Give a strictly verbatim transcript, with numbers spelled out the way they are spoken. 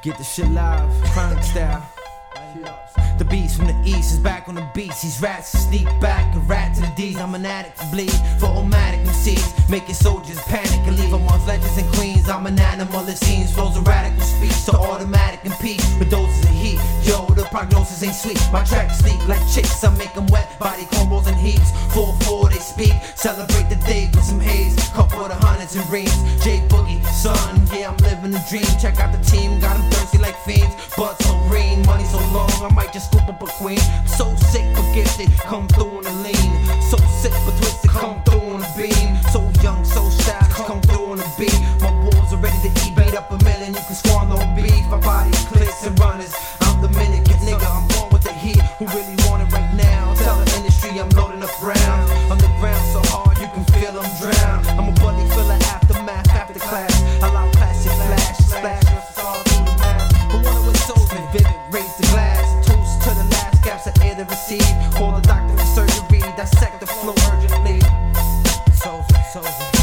Get the shit live, chronic style. The beast from the east is back on the beats. These rats sneak back and rat to the D's. I'm an addict to bleed for Omatic M Cs, making soldiers panic and leave them on legends and queens. I'm an animal, it seems, flows a radical speech, so automatic and peace with doses of heat. Yo, the prognosis ain't sweet. My tracks sleep like chicks, I make them wet, body combos and heaps. four four they speak, celebrate the day with some haze, couple of hundreds and rings. J Boogie, son, yeah, I'm living a dream. Check out the team, got them thirsty like fiends, but so green, money so long, I might just scoop up a queen. So sick but gifted, come through on the lean. So sick but twisted, come through on the beam. So young, so stylish, come through on the beat. My wolves are ready to eat, beat up a million, you can squander on beef. My body clicks and runners, I'm Dominican nigga, I'm born with the heat. Who really want it right now? Tell the industry I'm loading up round. On the ground so hard, you can feel I'm drowned. I'm a bully full of aftermath, after class. Allow classic flash, splash, all through the mask. But one of us souls and vivid, raise the glass. Toast to the last gaps of air to receive. Call the doctor for surgery, dissect the flow urgently. Souls, souls.